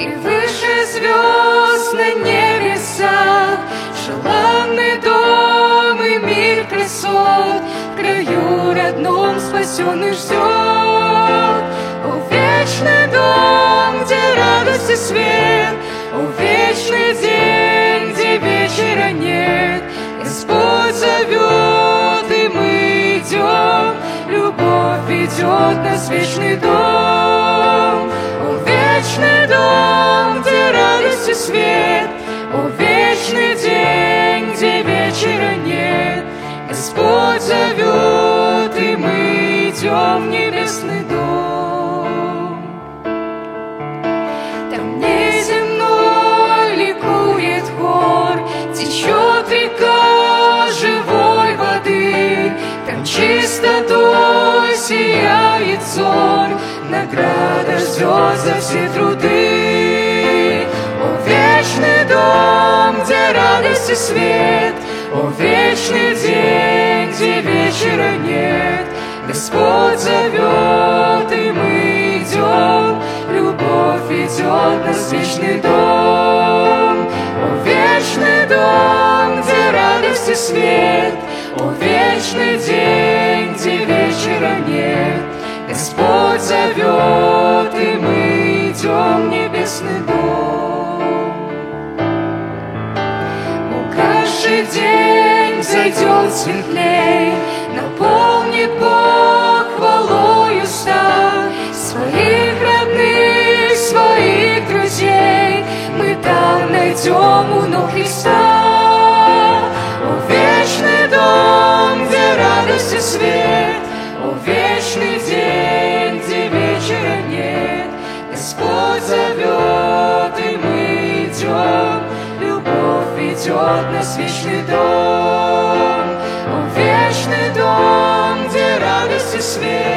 и выше звезд на небесах. Желанный дом и мир красот в краю родном спасенный ждет. О, вечный дом, где радость и свет, о, вечный день, где вечера нет. Господь зовет, и мы идем, любовь ведет нас в вечный дом. О, вечный дом, где радость и свет, о, вечный день, где вечера нет. Господь зовет, и мы идем в небесный дом. Там неземной ликует хор, течет река живой воды. Там чистотой сияет зорь, награда ждет за все труды. О, вечный дом, где радость и свет, о, вечный день, где вечера нет. Господь зовет, и мы идем, любовь ведет нас в вечный дом. О, вечный дом, где радость и свет, о, вечный день, где вечера нет. Господь зовет, и мы идем в небесный дом. Угасший день взойдет светлей, наполнит Бог хвалой уста своих родных, своих друзей. Мы там найдем у ног Христа. О, вечный дом, где радость и свет, о, вечный день, где вечера нет. Господь зовет, и мы идем, любовь ведет нас в вечный дом. О, вечный дом, где радость и свет,